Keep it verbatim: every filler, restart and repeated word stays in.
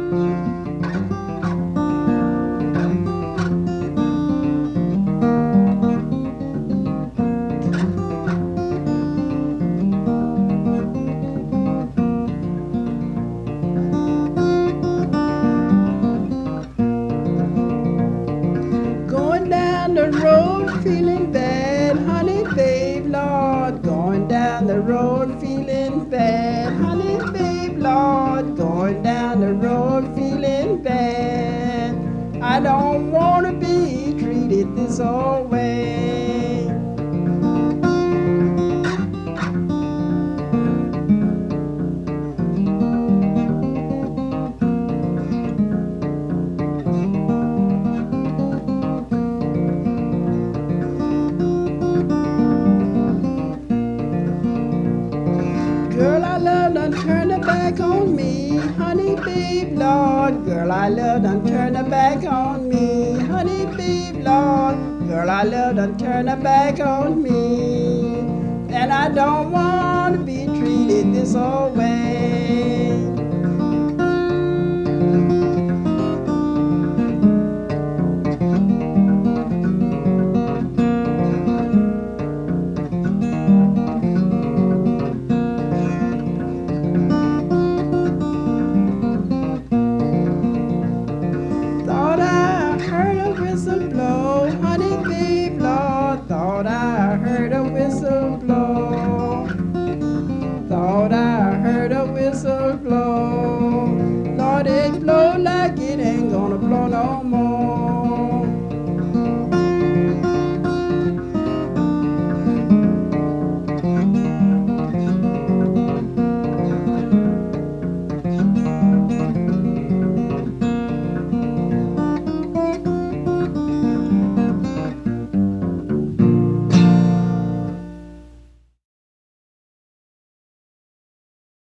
Going down the road feeling bad, honey babe, Lord. Going down the road feeling bad, honey babe, Lord. Going down the road feeling bad. I don't wanna be treated this old way. Girl, I love done turn her back on me, honey babe, Lord. Girl, I love done turn her back on me, honey babe, Lord. Girl, I love done turn her back on me, and I don't want to be treated this old way. Thought I heard a whistle blow, honey babe, Lord. Thought I heard a whistle blow. Thought I heard a whistle blow. Lord, it blow like